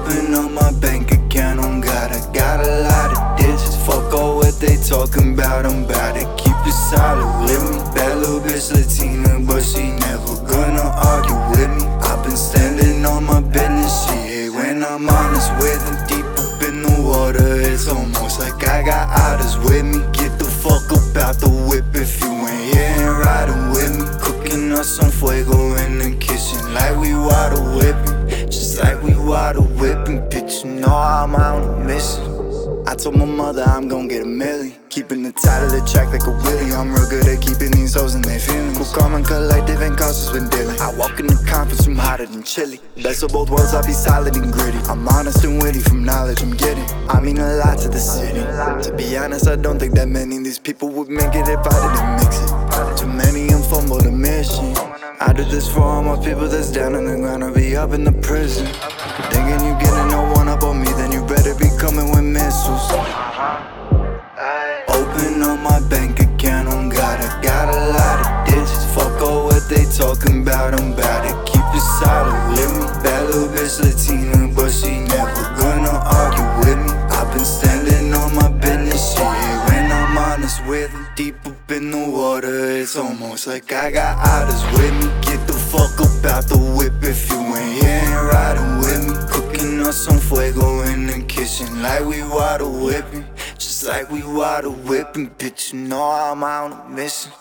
Open up my bank account, I got a lot of digits. Fuck all what they talking about, I'm bout to keep it solid with me. Bad little bitch Latina, but she never gonna argue with me. I've been standing on my business, she hate when I'm honest with her. Deep up in the water, it's almost like I got otters with me. Get the fuck up out the whip if you ain't here and riding with me. Cooking us some fuego in the kitchen like we water whipping. Just like we water whipping, bitch, you know I'm out on a mission. I told my mother I'm gon' get a million. Keeping the title of the track like a willy. I'm real good at keeping these hoes in their feelings. Cool, calm and collective ain't cautious when dealing. I walk in the conference room hotter than chili. Best of both worlds, I'll be solid and gritty. I'm honest and witty from knowledge I'm getting. I mean a lot to the city. To be honest, I don't think that many of these people would make it if I didn't mix it. Too many and fumble the mission. I do this for all my people that's down on the ground. I'll be up in the prison. Thinking you getting no one up on me, then you better be coming with missiles. Open up my bank account, I got a lot of digits. Fuck all what they talking about, I'm bout to keep it solid with me. Bad little bitch Latina, but she never gonna argue with me. I've been standing on my business, she hate when I'm honest with her. Deep up in the water, it's almost like I got otters with me. Get the fuck up out the whip if you ain't here and riding with me. Cooking us some fuego in the kitchen like we water whipping. Just like we water whipping, bitch, you know I'm out on a mission.